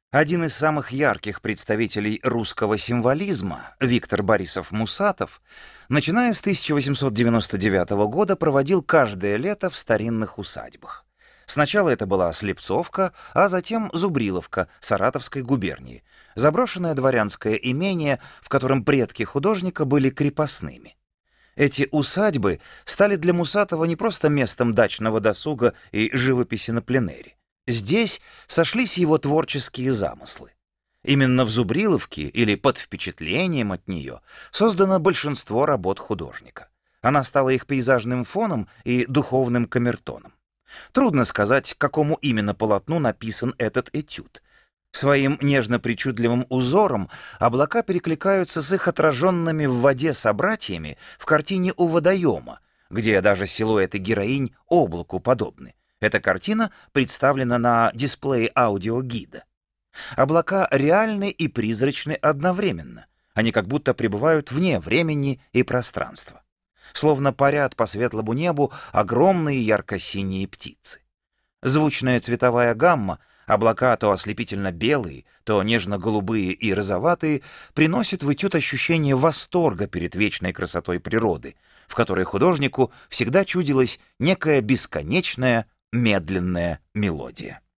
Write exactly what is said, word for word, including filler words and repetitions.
Один из самых ярких представителей русского символизма, Виктор Борисов-Мусатов, начиная с тысяча восемьсот девяносто девятого года, проводил каждое лето в старинных усадьбах. Сначала это была Слепцовка, а затем Зубриловка Саратовской губернии, заброшенное дворянское имение, в котором предки художника были крепостными. Эти усадьбы стали для Мусатова не просто местом дачного досуга и живописи на пленэре. Здесь сошлись его творческие замыслы. Именно в Зубриловке, или под впечатлением от нее, создано большинство работ художника. Она стала их пейзажным фоном и духовным камертоном. Трудно сказать, к какому именно полотну написан этот этюд. Своим нежно-причудливым узором облака перекликаются с их отраженными в воде собратьями в картине «У водоема», где даже силуэты героинь облаку подобны. Эта картина представлена на дисплее аудиогида. Облака реальны и призрачны одновременно. Они как будто пребывают вне времени и пространства. Словно парят по светлому небу огромные ярко-синие птицы. Звучная цветовая гамма, облака то ослепительно белые, то нежно-голубые и розоватые, приносит в этюд ощущение восторга перед вечной красотой природы, в которой художнику всегда чудилась некая бесконечная медленная мелодия.